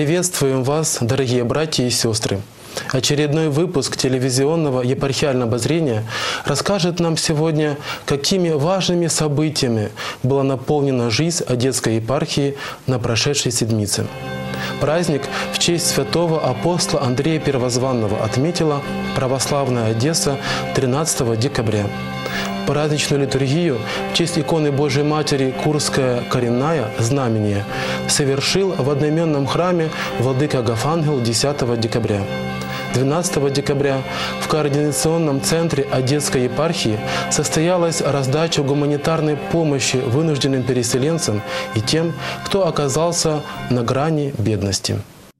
Приветствуем вас, дорогие братья и сестры! Очередной выпуск телевизионного епархиального обозрения расскажет нам сегодня, какими важными событиями была наполнена жизнь Одесской епархии на прошедшей седмице. Праздник в честь святого апостола Андрея Первозванного отметила православная Одесса 13 декабря. Праздничную литургию в честь иконы Божией Матери Курская коренная «Знамение» совершил в одноименном храме владыка Агафангел 10 декабря. 12 декабря в Координационном центре Одесской епархии состоялась раздача гуманитарной помощи вынужденным переселенцам и тем, кто оказался на грани бедности.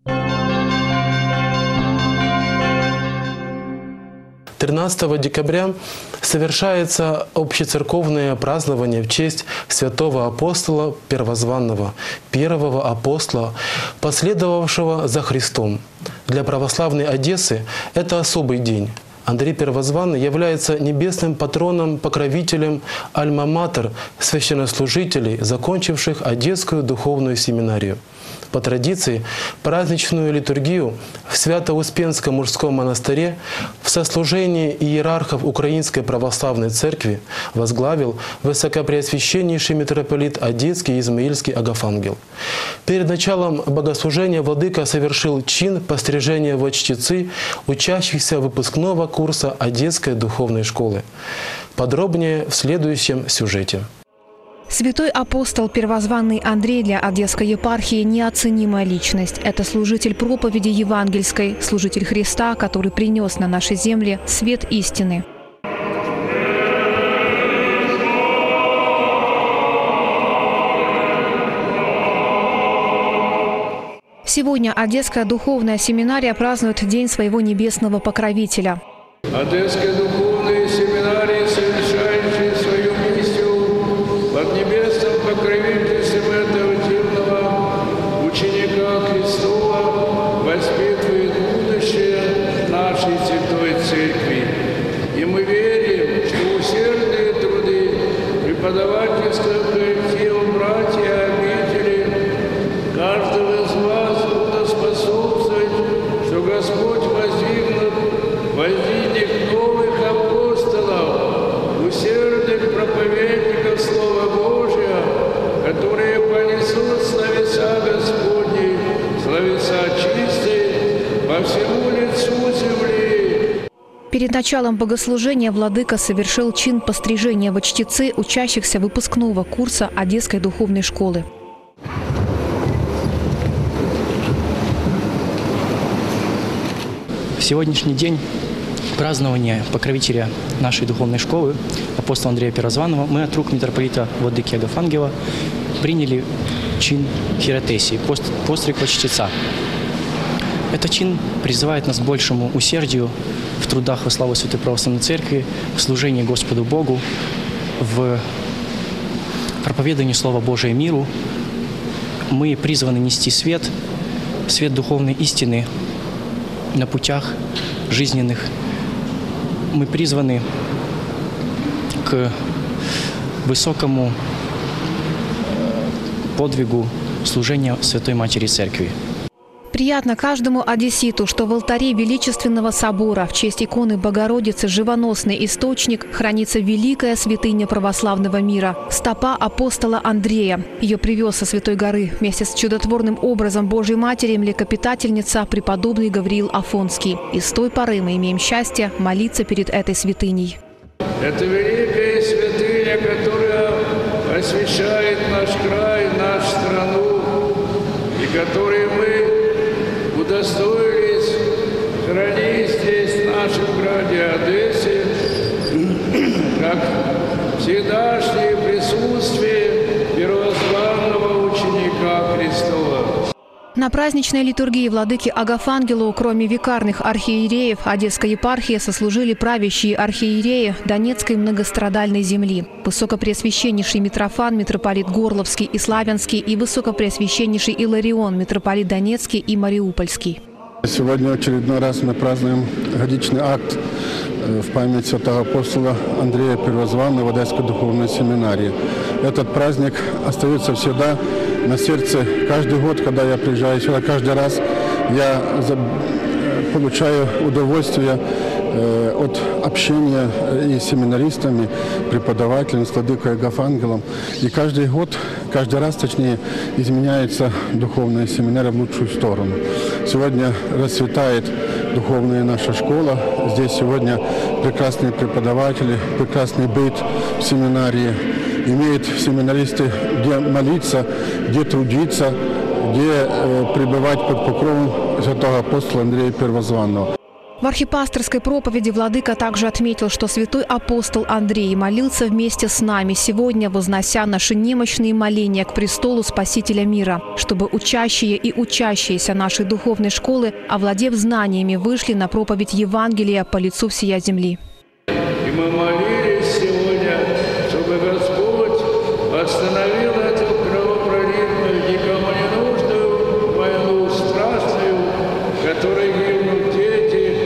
13 декабря совершается общецерковное празднование в честь святого апостола Первозванного, первого апостола, последовавшего за Христом. Для православной Одессы это особый день. Андрей Первозванный является небесным патроном, покровителем альма-матер священнослужителей, закончивших Одесскую духовную семинарию. По традиции, праздничную литургию в Свято-Успенском мужском монастыре в сослужении иерархов Украинской Православной Церкви возглавил высокопреосвященнейший митрополит Одесский и Измаильский Агафангел. Перед началом богослужения владыка совершил чин пострижения во чтецы учащихся выпускного курса Одесской духовной школы. Подробнее в следующем сюжете. Святой апостол Первозванный Андрей для Одесской епархии – неоценимая личность. Это служитель проповеди евангельской, служитель Христа, который принес на наши земли свет истины. Сегодня Одесская духовная семинария празднует День своего небесного покровителя. Одесская духовная семинария, совершающая свою миссию под небесным покровительством этого дивного ученика Христова, воспитывает будущее нашей Святой Церкви. И мы верим, что усердные труды преподавательского коллектива братья обители каждого из вас будут способствовать, что Господь воздвигнет новых апостолов, усердных проповедников Слова Божия, которые понесут словеса Господни, словеса чистые по всему лицу земли. Перед началом богослужения владыка совершил чин пострижения во чтецы учащихся выпускного курса Одесской духовной школы. Сегодняшний день празднования покровителя нашей духовной школы, апостола Андрея Первозванного, мы от рук митрополита владыки Агафангела приняли чин хиротесии, постриг во чтеца. Этот чин призывает нас к большему усердию в трудах во славу Святой Православной Церкви, в служении Господу Богу, в проповедании Слова Божия миру. Мы призваны нести свет духовной истины на путях жизненных. Мы призваны к высокому подвигу служения Святой Матери Церкви. Приятно каждому одесситу, что в алтаре Величественного собора в честь иконы Богородицы «Живоносный источник» хранится великая святыня православного мира – стопа апостола Андрея. Ее привез со Святой горы вместе с чудотворным образом Божьей Матери млекопитательница преподобный Гавриил Афонский. И с той поры мы имеем счастье молиться перед этой святыней. Это великая святыня, которая освящает наш край, нашу страну, и которой мы удостоились хранить здесь, в нашем граде Одессе, как всегдашнее присутствие первозванного ученика Христова. На праздничной литургии владыки Агафангелу, кроме викарных архиереев Одесской епархии, сослужили правящие архиереи Донецкой многострадальной земли. Высокопреосвященнейший Митрофан, митрополит Горловский и Славянский, и Высокопреосвященнейший Иларион, митрополит Донецкий и Мариупольский. Сегодня очередной раз мы празднуем годичный акт в память святого апостола Андрея Первозванного в Одесской духовной семинарии. Этот праздник остается всегда на сердце. Каждый год, когда я приезжаю сюда, каждый раз я получаю удовольствие от общения и с семинаристами, преподавателями, с владыкой Агафангелом. И каждый год, каждый раз, точнее, изменяется духовная семинария в лучшую сторону. Сегодня расцветает духовная наша школа. Здесь сегодня прекрасные преподаватели, прекрасный быт в семинарии. Имеют семинаристы где молиться, где трудиться, где пребывать под покровом святого апостола Андрея Первозванного. В архипасторской проповеди владыка также отметил, что святой апостол Андрей молился вместе с нами сегодня, вознося наши немощные моления к престолу Спасителя мира, чтобы учащие и учащиеся нашей духовной школы, овладев знаниями, вышли на проповедь Евангелия по лицу всея земли. И мы молились сегодня, чтобы Господь остановил эту кровопролитную, никому не нужную войну страшную, в которой гибнут дети,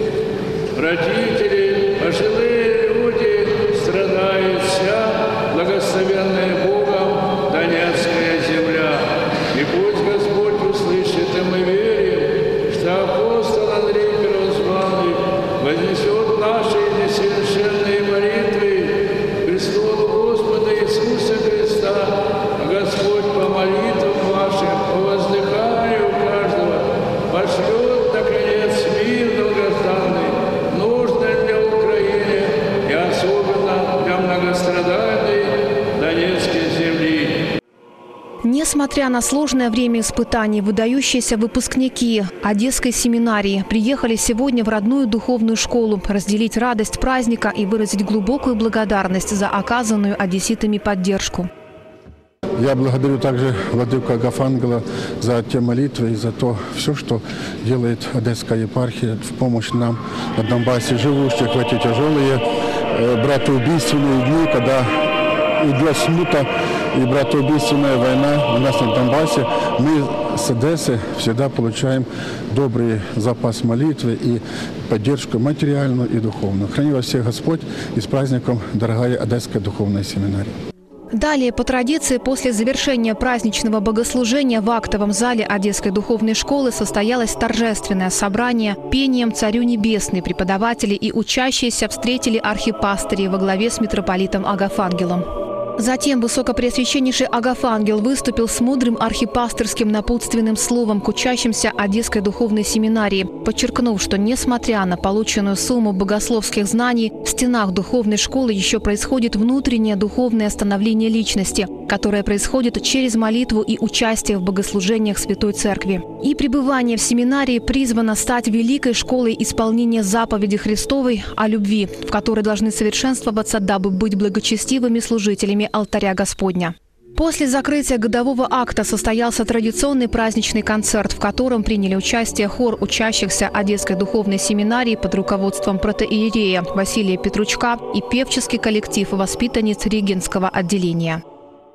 родители, пожилые люди, страдает вся благословенная Богом Донецкая земля. И пусть Господь услышит, и мы верим, что апостол Андрей Первозванный вознесет наши несовершенные молитвы к престолу Господа Иисуса Христа, а Господь по молитвам вашим, по воздыханию каждого, пошлет, наконец, мир долгожданный, нужный для Украины и особенно для многострадальной Донецкой земли. Несмотря на сложное время испытаний, выдающиеся выпускники Одесской семинарии приехали сегодня в родную духовную школу разделить радость праздника и выразить глубокую благодарность за оказанную одесситами поддержку. Я благодарю также владыку Агафангела за те молитвы и за то все, что делает Одесская епархия в помощь нам на Донбассе живущих в эти тяжелые братоубийственные дни, когда идет смута и братоубийственная война у нас на Донбассе. Мы с Одессы всегда получаем добрый запас молитвы и поддержку материальную и духовную. Храни вас всех Господь и с праздником, дорогая Одесская духовная семинария. Далее, по традиции, после завершения праздничного богослужения в актовом зале Одесской духовной школы состоялось торжественное собрание. Пением «Царю Небесный» преподаватели и учащиеся встретили архипастырей во главе с митрополитом Агафангелом. Затем высокопреосвященнейший Агафангел выступил с мудрым архипасторским напутственным словом к учащимся Одесской духовной семинарии, подчеркнув, что несмотря на полученную сумму богословских знаний, в стенах духовной школы еще происходит внутреннее духовное становление личности, которое происходит через молитву и участие в богослужениях Святой Церкви. И пребывание в семинарии призвано стать великой школой исполнения заповеди Христовой о любви, в которой должны совершенствоваться, дабы быть благочестивыми служителями алтаря Господня. После закрытия годового акта состоялся традиционный праздничный концерт, в котором приняли участие хор учащихся Одесской духовной семинарии под руководством протоиерея Василия Петручка и певческий коллектив воспитанниц Регенского отделения.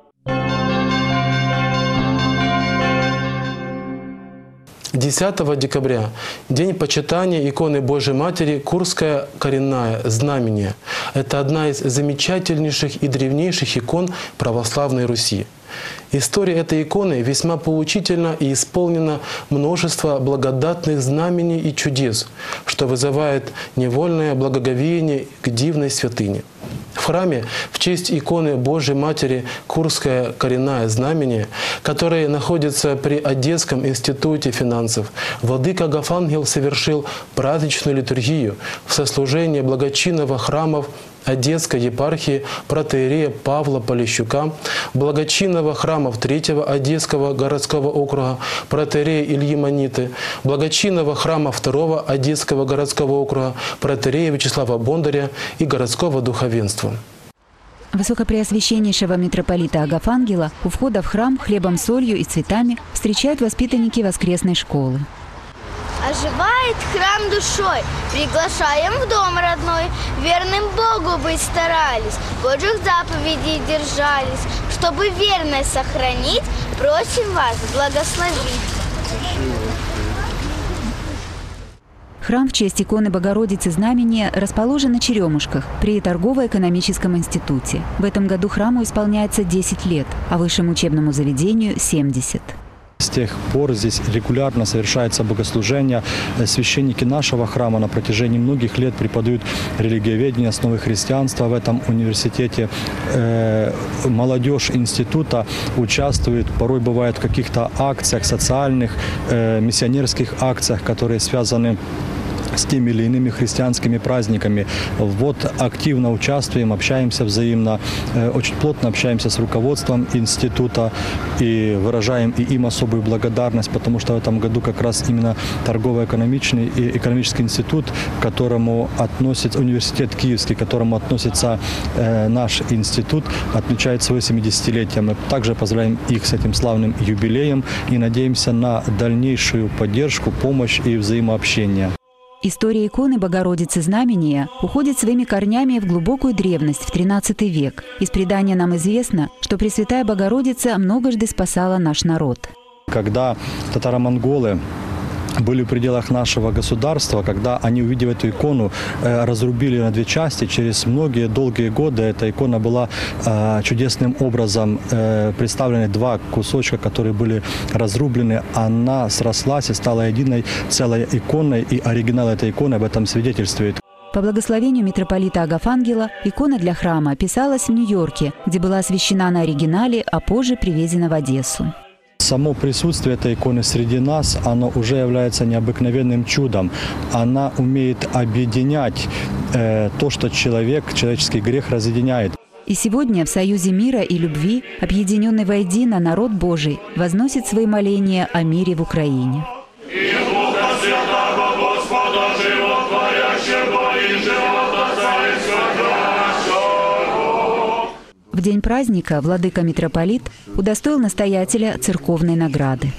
– 10 декабря – День почитания иконы Божьей Матери Курская коренная знамение. Это одна из замечательнейших и древнейших икон православной Руси. История этой иконы весьма поучительна и исполнена множество благодатных знамений и чудес, что вызывает невольное благоговение к дивной святыне. В храме в честь иконы Божьей Матери Курская коренная знамение, которое находится при Одесском институте финансов, владыка Агафангел совершил праздничную литургию в сослужении благочинного храмов Одесской епархии протоиерея Павла Полищука, благочинного храмов 3-го Одесского городского округа протоиерея Ильи Маниты, благочинного храма 2-го Одесского городского округа протоиерея Вячеслава Бондаря и городского духовенства. Высокопреосвященнейшего митрополита Агафангела у входа в храм хлебом, солью и цветами встречают воспитанники воскресной школы. Оживает храм душой, приглашаем в дом родной, верным Богу быть старались, Божьих заповедей держались, чтобы верность сохранить, просим вас благословить. Храм в честь иконы Богородицы Знамения расположен на Черемушках при торгово-экономическом институте. В этом году храму исполняется 10 лет, а высшему учебному заведению – 70. С тех пор здесь регулярно совершается богослужение. Священники нашего храма на протяжении многих лет преподают религиоведение, основы христианства в этом университете. Молодежь института участвует, порой бывает в каких-то акциях, социальных, миссионерских акциях, которые связаны с теми или иными христианскими праздниками. Вот активно участвуем, общаемся взаимно, очень плотно общаемся с руководством института и выражаем и им особую благодарность, потому что в этом году как раз именно торгово-экономический и экономический институт, к которому относится университет Киевский, к которому относится наш институт, отмечает свое 70-летие. Мы также поздравляем их с этим славным юбилеем и надеемся на дальнейшую поддержку, помощь и взаимообщение. История иконы Богородицы Знамения уходит своими корнями в глубокую древность, в XIII век. Из предания нам известно, что Пресвятая Богородица многожды спасала наш народ. Когда татаро-монголы были в пределах нашего государства, когда они, увидев эту икону, разрубили на две части. Через многие долгие годы эта икона была чудесным образом представлена, два кусочка, которые были разрублены. Она срослась и стала единой целой иконой, и оригинал этой иконы об этом свидетельствует. По благословению митрополита Агафангела икона для храма писалась в Нью-Йорке, где была освящена на оригинале, а позже привезена в Одессу. Само присутствие этой иконы среди нас, оно уже является необыкновенным чудом. Она умеет объединять то, что человеческий грех разъединяет. И сегодня в союзе мира и любви, объединенный воедино народ Божий, возносит свои моления о мире в Украине. В день праздника владыка-митрополит удостоил настоятеля церковной награды.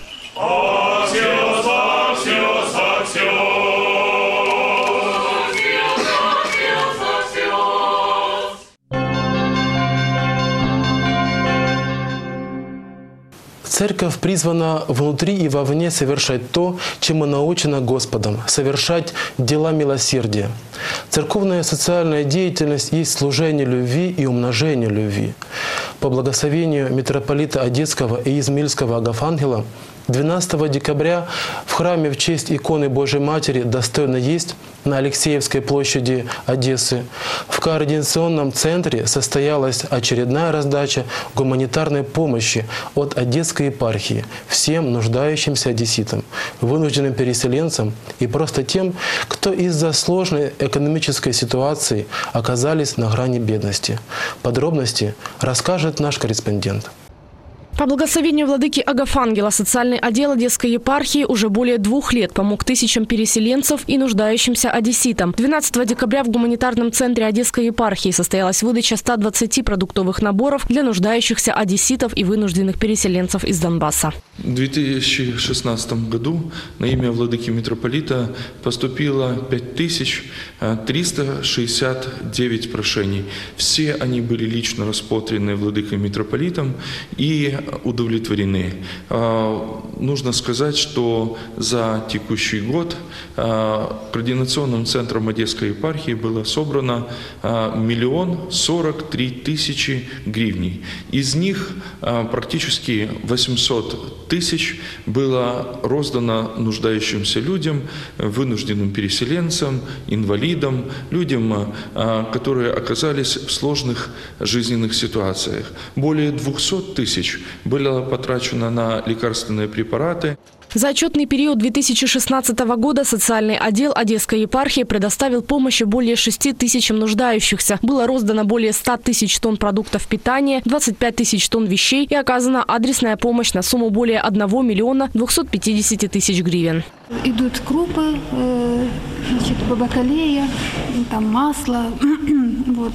Церковь призвана внутри и вовне совершать то, чем мы научены Господом – совершать дела милосердия. Церковная социальная деятельность есть служение любви и умножение любви. По благословению митрополита Одесского и Измаильского Агафангела 12 декабря в храме в честь иконы Божьей Матери «Достойно есть» на Алексеевской площади Одессы в координационном центре состоялась очередная раздача гуманитарной помощи от Одесской епархии всем нуждающимся одесситам, вынужденным переселенцам и просто тем, кто из-за сложной экономической ситуации оказались на грани бедности. Подробности расскажет наш корреспондент. По благословению владыки Агафангела социальный отдел Одесской епархии уже более 2 лет помог тысячам переселенцев и нуждающимся одесситам. 12 декабря в гуманитарном центре Одесской епархии состоялась выдача 120 продуктовых наборов для нуждающихся одесситов и вынужденных переселенцев из Донбасса. В 2016 году на имя владыки митрополита поступило 5369 прошений. Все они были лично рассмотрены владыкой митрополитом и удовлетворены. Нужно сказать, что за текущий год координационным центром Одесской епархии было собрано 1 043 000 гривней. Из них практически 800 тысяч было роздано нуждающимся людям, вынужденным переселенцам, инвалидам, людям, которые оказались в сложных жизненных ситуациях. Более 200 тысяч было потрачено на лекарственные препараты. За отчетный период 2016 года социальный отдел Одесской епархии предоставил помощи более 6 тысячам нуждающихся. Было роздано более 100 тысяч тонн продуктов питания, 25 тысяч тонн вещей и оказана адресная помощь на сумму более 1 250 000 гривен. Идут крупы, значит, бакалея, там масло, вот.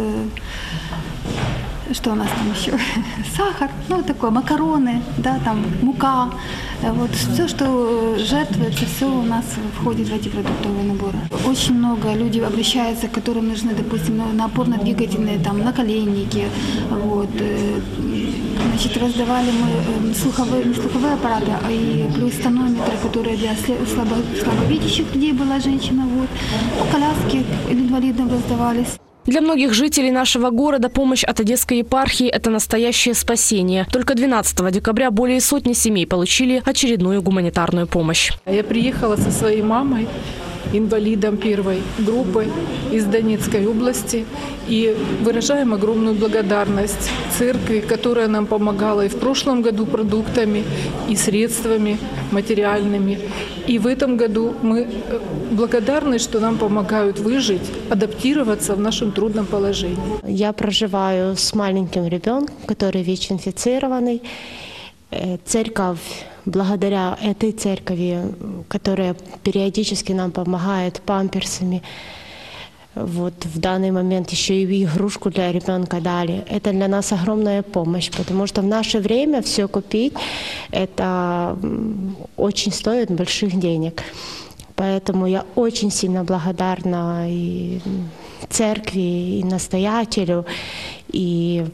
Что у нас там еще? Сахар, ну такое, макароны, да, там мука. Вот все, что жертвуется, все у нас входит в эти продуктовые наборы. Очень много людей обращаются, которым нужны, допустим, на опорно-двигательные, там, наколенники, вот, Значит, раздавали мы не слуховые аппараты, а и плюс тонометры, которые для слабовидящих людей была женщина. Вот. Коляски инвалидам раздавались. Для многих жителей нашего города помощь от Одесской епархии – это настоящее спасение. Только 12 декабря более сотни семей получили очередную гуманитарную помощь. Я приехала со своей мамой, инвалидом первой группы из Донецкой области, и выражаем огромную благодарность церкви, которая нам помогала и в прошлом году продуктами, и средствами материальными. И в этом году мы благодарны, что нам помогают выжить, адаптироваться в нашем трудном положении. Я проживаю с маленьким ребенком, который ВИЧ-инфицированный. Церковь, благодаря этой церкви, которая периодически нам помогает памперсами, вот в данный момент еще и игрушку для ребенка дали. Это для нас огромная помощь, потому что в наше время все купить, это очень стоит больших денег. Поэтому я очень сильно благодарна и церкви, и настоятелю, и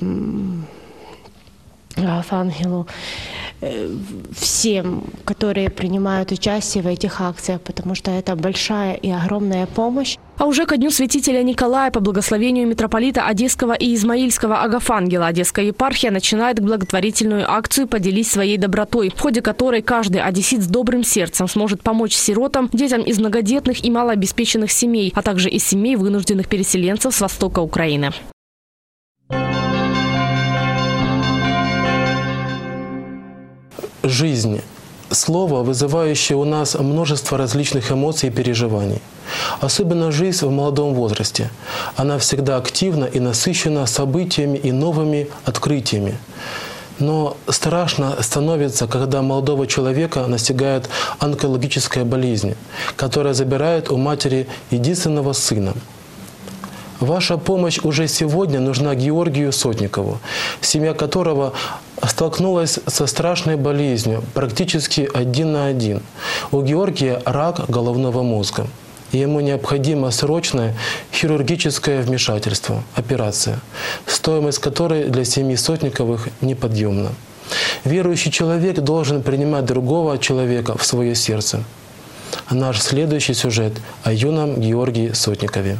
Ангелу, всем, которые принимают участие в этих акциях, потому что это большая и огромная помощь. А уже ко дню святителя Николая по благословению митрополита Одесского и Измаильского Агафангела Одесская епархия начинает благотворительную акцию «Поделись своей добротой», в ходе которой каждый одессит с добрым сердцем сможет помочь сиротам, детям из многодетных и малообеспеченных семей, а также из семей вынужденных переселенцев с востока Украины. Жизнь – слово, вызывающее у нас множество различных эмоций и переживаний. Особенно жизнь в молодом возрасте. Она всегда активна и насыщена событиями и новыми открытиями. Но страшно становится, когда молодого человека настигает онкологическая болезнь, которая забирает у матери единственного сына. Ваша помощь уже сегодня нужна Георгию Сотникову, семья которого столкнулась со страшной болезнью практически 1 на 1. У Георгия рак головного мозга. И ему необходимо срочное хирургическое вмешательство, операция, стоимость которой для семьи Сотниковых неподъемна. Верующий человек должен принимать другого человека в свое сердце. Наш следующий сюжет о юном Георгии Сотникове.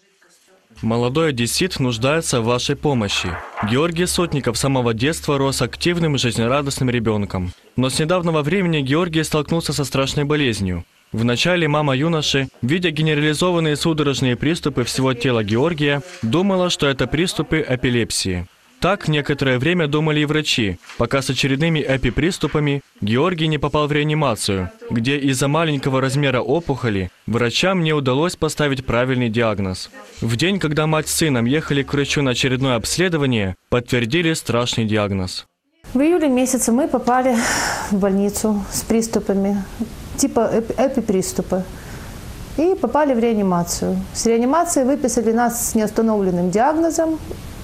Молодой одессит нуждается в вашей помощи. Георгий Сотников с самого детства рос активным и жизнерадостным ребенком. Но с недавнего времени Георгий столкнулся со страшной болезнью. Вначале мама юноши, видя генерализованные судорожные приступы всего тела Георгия, думала, что это приступы эпилепсии. Так некоторое время думали и врачи, пока с очередными эпиприступами Георгий не попал в реанимацию, где из-за маленького размера опухоли врачам не удалось поставить правильный диагноз. В день, когда мать с сыном ехали к врачу на очередное обследование, подтвердили страшный диагноз. В июле месяце мы попали в больницу с приступами, типа эпиприступы, и попали в реанимацию. С реанимации выписали нас с неустановленным диагнозом.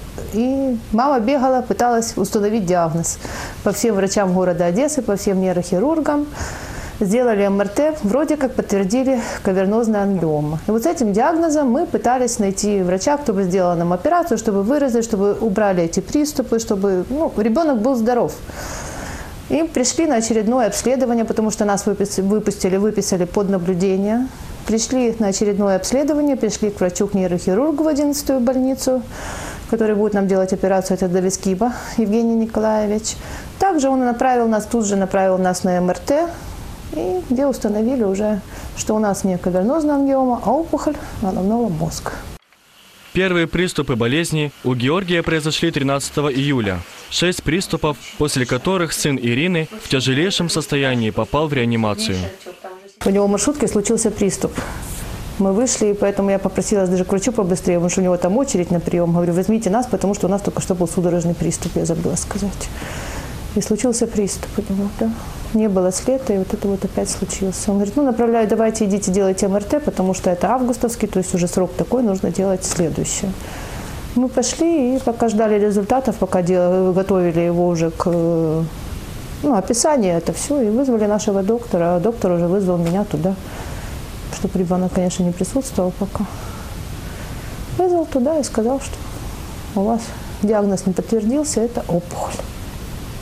И мама бегала, пыталась установить диагноз по всем врачам города Одессы, по всем нейрохирургам. Сделали МРТ, вроде как подтвердили кавернозная ангиома. И вот с этим диагнозом мы пытались найти врача, кто бы сделал нам операцию, чтобы вырезать, чтобы убрали эти приступы, чтобы ребенок был здоров. И пришли на очередное обследование, потому что нас выписали под наблюдение. Пришли на очередное обследование, пришли к врачу, к нейрохирургу в 11-ю больницу, который будет нам делать операцию, это Давискиба Евгений Николаевич. Также он тут же направил нас на МРТ, и где установили уже, что у нас не кавернозная ангиома, а опухоль головного мозга. Первые приступы болезни у Георгия произошли 13 июля. 6 приступов, после которых сын Ирины в тяжелейшем состоянии попал в реанимацию. У него в маршрутке случился приступ. Мы вышли, и поэтому я попросила даже к врачу побыстрее, потому что у него там очередь на прием. Говорю, возьмите нас, потому что у нас только что был судорожный приступ, я забыла сказать. И случился приступ у него, да. Не было слета, и вот это вот опять случилось. Он говорит, направляю, давайте идите делайте МРТ, потому что это августовский, то есть уже срок такой, нужно делать следующее. Мы пошли, и пока ждали результатов, пока готовили его уже к описанию, это все, и вызвали нашего доктора, а доктор уже вызвал меня туда. Чтобы ребенок, конечно, не присутствовал пока. Вызвал туда и сказал, что у вас диагноз не подтвердился, это опухоль.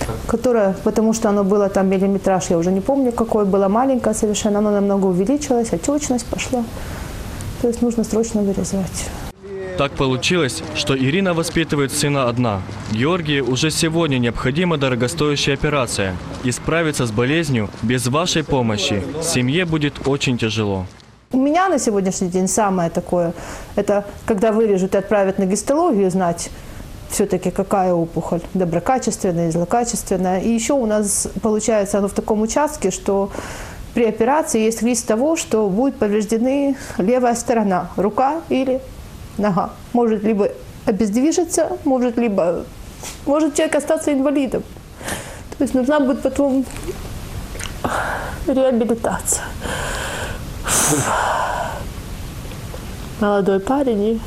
которое, потому что оно было там миллиметраж, я уже не помню какой, было маленькое совершенно, оно намного увеличилось, отечность пошла. То есть нужно срочно вырезать. Так получилось, что Ирина воспитывает сына одна. Георгию уже сегодня необходима дорогостоящая операция. И справиться с болезнью без вашей помощи семье будет очень тяжело. У меня на сегодняшний день самое такое, это когда вырежут и отправят на гистологию, знать все-таки какая опухоль, доброкачественная, злокачественная. И еще у нас получается оно в таком участке, что при операции есть риск того, что будет повреждена левая сторона, рука или нога. Может либо обездвижиться, может человек остаться инвалидом. То есть нужна будет потом реабилитация. Молодой парень, и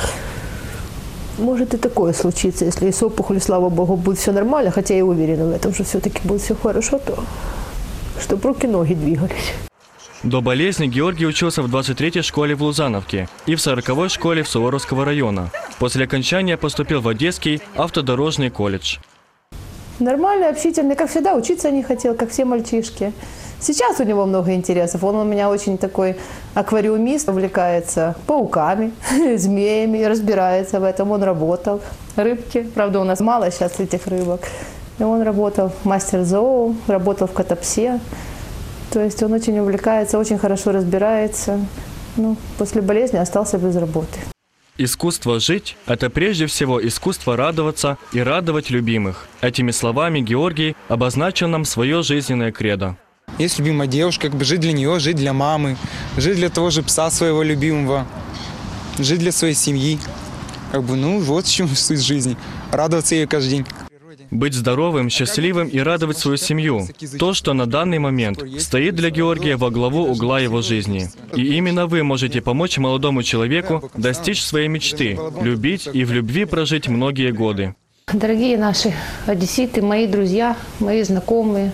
может и такое случится, если с опухолью, слава богу, будет все нормально, хотя я уверена в этом, что все-таки будет все хорошо, то чтобы руки-ноги двигались. До болезни Георгий учился в 23-й школе в Лузановке и в 40-й школе в Суворовского района. После окончания поступил в Одесский автодорожный колледж. Нормальный, общительный, как всегда, учиться не хотел, как все мальчишки. Сейчас у него много интересов. Он у меня очень такой аквариумист, увлекается пауками, змеями, разбирается в этом. Он работал. Рыбки, правда, у нас мало сейчас этих рыбок. И он работал мастер зоо, работал в Котопсе. То есть он очень увлекается, очень хорошо разбирается. После болезни остался без работы. Искусство жить – это прежде всего искусство радоваться и радовать любимых. Этими словами Георгий обозначил нам свое жизненное кредо. Есть любимая девушка, жить для нее, жить для мамы, жить для того же пса своего любимого, жить для своей семьи. Вот в чем суть жизни. Радоваться ей каждый день. Быть здоровым, счастливым и радовать свою семью – то, что на данный момент стоит для Георгия во главу угла его жизни. И именно вы можете помочь молодому человеку достичь своей мечты – любить и в любви прожить многие годы. Дорогие наши одесситы, мои друзья, мои знакомые,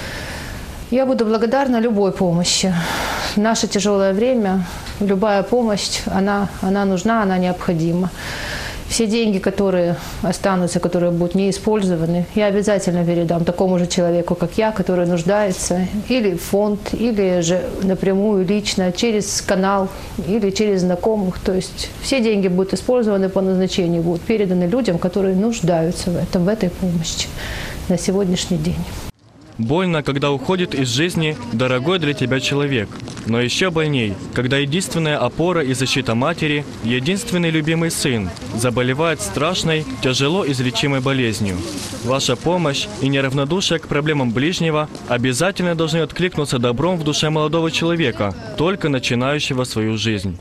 я буду благодарна любой помощи. В наше тяжелое время любая помощь, она нужна, она необходима. Все деньги, которые останутся, которые будут не использованы, я обязательно передам такому же человеку, как я, который нуждается, или в фонд, или же напрямую, лично, через канал, или через знакомых. То есть все деньги будут использованы по назначению, будут переданы людям, которые нуждаются в этой помощи на сегодняшний день. Больно, когда уходит из жизни дорогой для тебя человек. Но еще больней, когда единственная опора и защита матери, единственный любимый сын, заболевает страшной, тяжело излечимой болезнью. Ваша помощь и неравнодушие к проблемам ближнего обязательно должны откликнуться добром в душе молодого человека, только начинающего свою жизнь.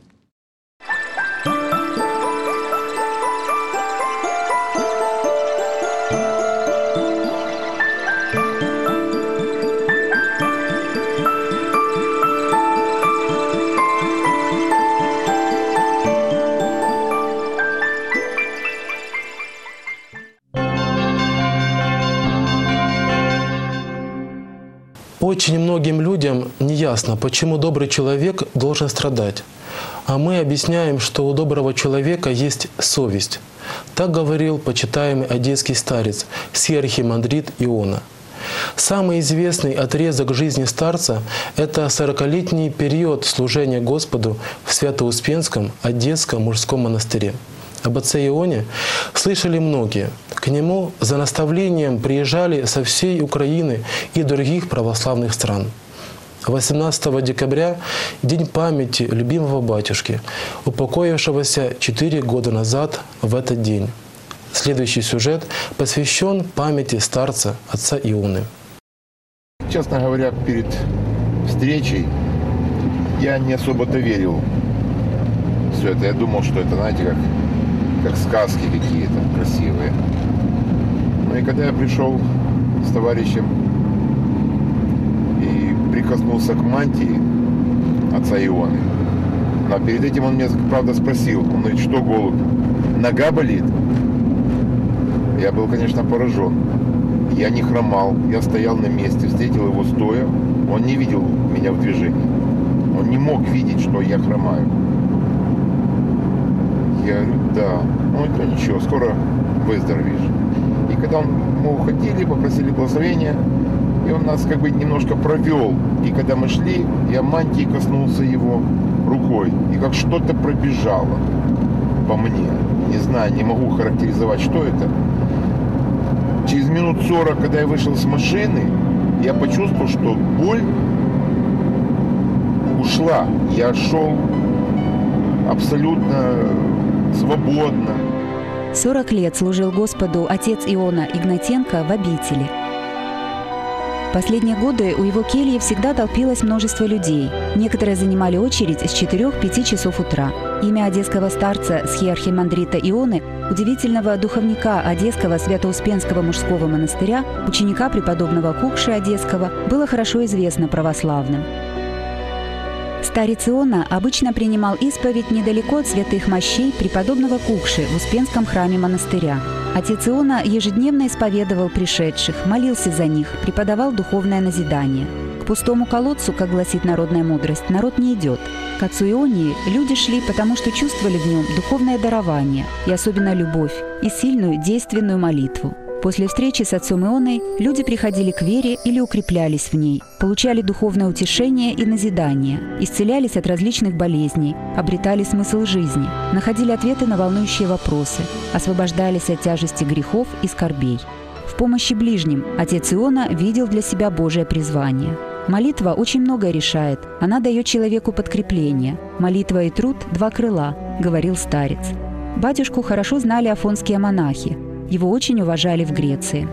Очень многим людям неясно, почему добрый человек должен страдать. А мы объясняем, что у доброго человека есть совесть. Так говорил почитаемый одесский старец сиархимандрит Иона. Самый известный отрезок жизни старца – это 40-летний период служения Господу в Свято-Успенском Одесском мужском монастыре. Об отце Ионе слышали многие. К нему за наставлением приезжали со всей Украины и других православных стран. 18 декабря – день памяти любимого батюшки, упокоившегося 4 года назад в этот день. Следующий сюжет посвящен памяти старца отца Ионы. Честно говоря, перед встречей я не особо-то верил в все это. Я думал, что это, знаете, как сказки какие-то красивые. Ну и когда я пришел с товарищем и прикоснулся к мантии отца Ионы, но перед этим он меня, правда, спросил, он говорит, что, голубь, нога болит? Я был, конечно, поражен. Я не хромал, я стоял на месте, встретил его стоя, он не видел меня в движении. Он не мог видеть, что я хромаю. Я говорю, да, ну ничего, скоро выздоровеешь. И когда мы уходили, попросили благословения, и он нас как бы немножко провел. И когда мы шли, я мантии коснулся его рукой. И как что-то пробежало по мне. Не знаю, не могу характеризовать, что это. Через минут 40, когда я вышел с машины, я почувствовал, что боль ушла. Я шел абсолютно свободно. 40 лет служил Господу отец Иона Игнатенко в обители. Последние годы у его кельи всегда толпилось множество людей. Некоторые занимали очередь с 4-5 часов утра. Имя одесского старца схиархимандрита Ионы, удивительного духовника Одесского Свято-Успенского мужского монастыря, ученика преподобного Кукши Одесского, было хорошо известно православным. Старец Иона обычно принимал исповедь недалеко от святых мощей преподобного Кукши в Успенском храме монастыря. Отец Иона ежедневно исповедовал пришедших, молился за них, преподавал духовное назидание. К пустому колодцу, как гласит народная мудрость, народ не идет. К отцу Ионии люди шли, потому что чувствовали в нем духовное дарование, и особенно любовь, и сильную действенную молитву. После встречи с отцом Ионой люди приходили к вере или укреплялись в ней, получали духовное утешение и назидание, исцелялись от различных болезней, обретали смысл жизни, находили ответы на волнующие вопросы, освобождались от тяжести грехов и скорбей. В помощи ближним отец Иона видел для себя Божие призвание. Молитва очень многое решает, она дает человеку подкрепление. Молитва и труд – два крыла, говорил старец. Батюшку хорошо знали афонские монахи. Его очень уважали в Греции.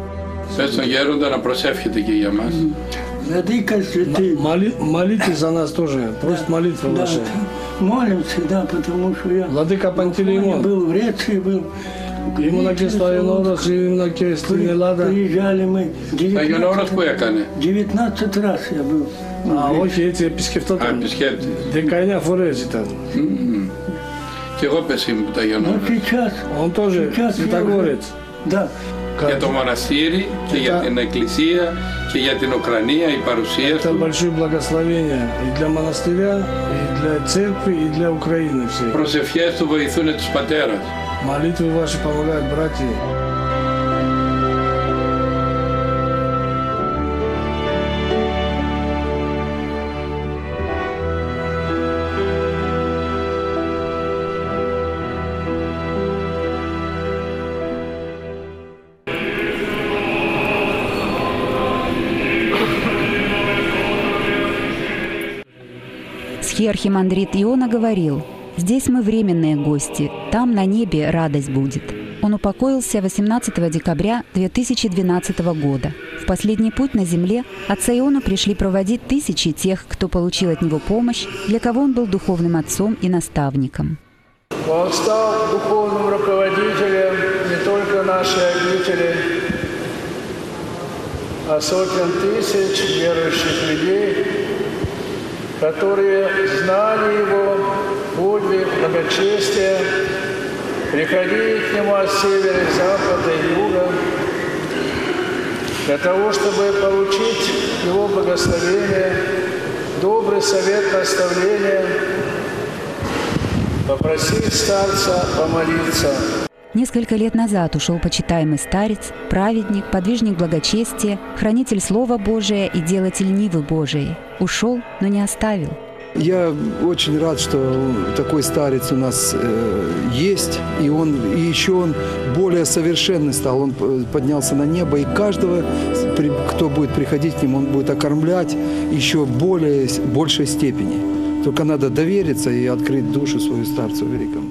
Владыка святый. Молитесь за нас тоже, просит молитвы ваши. Молимся, да, потому что я Владыка Пантелеймон был в Греции, был. Ему накисло Ионорос, ему накисло Нелада. Приезжали мы 19 раз я был. А όχι έτσι επισκεφτόταν. Επισκέπτη. 19 φορές ήταν. Και εγώ πες ήμουν τα Ιωνόρας. Он тоже святогорец. Да. Για το μοναστήρι και για την εκκλησία και για την Ουκρανία η παρουσία Это του. большое благословение и для монастыря, и для церкви, и для Украины всей. Προσευχές του βοηθούν τους πατέρας. Молитвы ваши помогают братья. Схиархимандрит Иона говорил: «Здесь мы временные гости, там на небе радость будет». Он упокоился 18 декабря 2012 года. В последний путь на земле отца Иону пришли проводить тысячи тех, кто получил от него помощь, для кого он был духовным отцом и наставником. Он стал духовным руководителем не только нашей обители, а сотен тысяч верующих людей, которые знали его подвиг, благочестие, приходили к нему от севера, запада и юга для того, чтобы получить его благословение, добрый совет, наставление, попросить старца помолиться. Несколько лет назад ушел почитаемый старец, праведник, подвижник благочестия, хранитель Слова Божия и делатель Нивы Божией. Ушел, но не оставил. Я очень рад, что такой старец у нас есть, и еще он более совершенный стал. Он поднялся на небо, и каждого, кто будет приходить к нему, он будет окормлять еще большей степени. Только надо довериться и открыть душу свою старцу великому.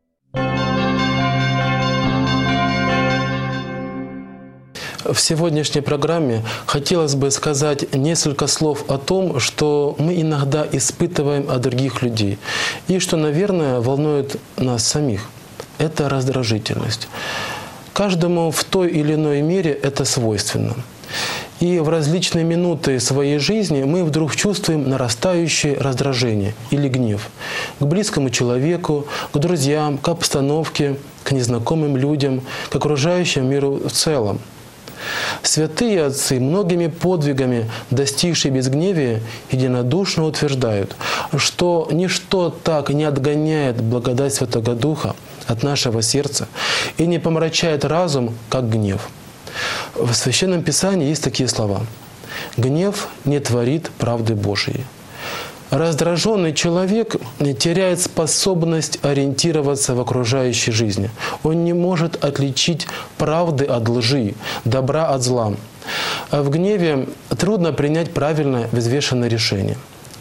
В сегодняшней программе хотелось бы сказать несколько слов о том, что мы иногда испытываем от других людей и что, наверное, волнует нас самих. Это раздражительность. Каждому в той или иной мере это свойственно. И в различные минуты своей жизни мы вдруг чувствуем нарастающее раздражение или гнев к близкому человеку, к друзьям, к обстановке, к незнакомым людям, к окружающему миру в целом. Святые отцы, многими подвигами достигшие безгневия, единодушно утверждают, что ничто так не отгоняет благодать Святого Духа от нашего сердца и не помрачает разум, как гнев. В Священном Писании есть такие слова. «Гнев не творит правды Божией». Раздраженный человек теряет способность ориентироваться в окружающей жизни. Он не может отличить правды от лжи, добра от зла. А в гневе трудно принять правильное, взвешенное решение.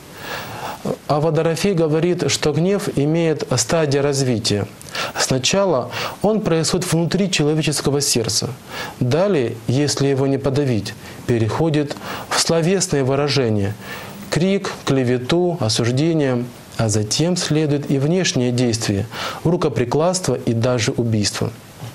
А Водорофей говорит, что гнев имеет стадии развития. Сначала он происходит внутри человеческого сердца. Далее, если его не подавить, переходит в словесные выражения – крик, клевету, осуждение, а затем следует и внешние действия – рукоприкладство и даже убийство.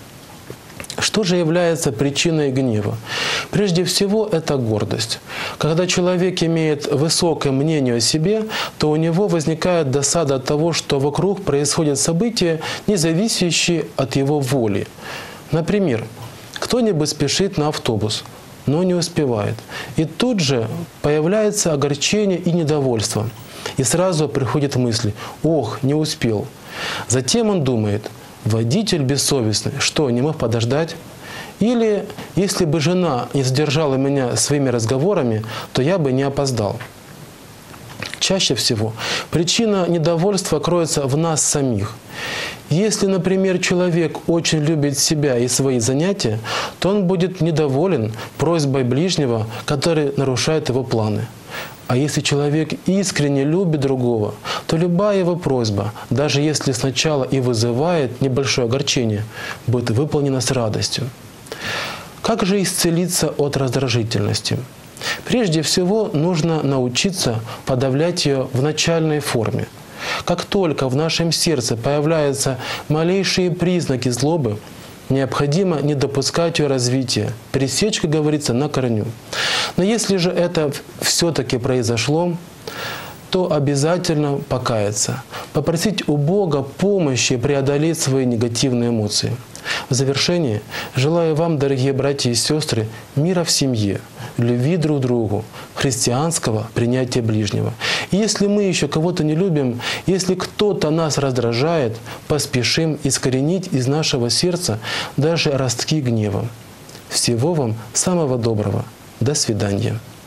Что же является причиной гнева? Прежде всего, это гордость. Когда человек имеет высокое мнение о себе, то у него возникает досада от того, что вокруг происходят события, не зависящие от его воли. Например, кто-нибудь спешит на автобус, но не успевает. И тут же появляется огорчение и недовольство. И сразу приходит мысль: «Ох, не успел». Затем он думает: водитель бессовестный, что, не мог подождать? Или если бы жена не задержала меня своими разговорами, то я бы не опоздал. Чаще всего причина недовольства кроется в нас самих. Если, например, человек очень любит себя и свои занятия, то он будет недоволен просьбой ближнего, который нарушает его планы. А если человек искренне любит другого, то любая его просьба, даже если сначала и вызывает небольшое огорчение, будет выполнена с радостью. Как же исцелиться от раздражительности? Прежде всего, нужно научиться подавлять ее в начальной форме. Как только в нашем сердце появляются малейшие признаки злобы, необходимо не допускать ее развития, пресечь, как говорится, на корню. Но если же это все-таки произошло, то обязательно покаяться, попросить у Бога помощи преодолеть свои негативные эмоции. В завершение желаю вам, дорогие братья и сестры, мира в семье, любви друг к другу, христианского принятия ближнего. И если мы еще кого-то не любим, если кто-то нас раздражает, поспешим искоренить из нашего сердца даже ростки гнева. Всего вам самого доброго. До свидания.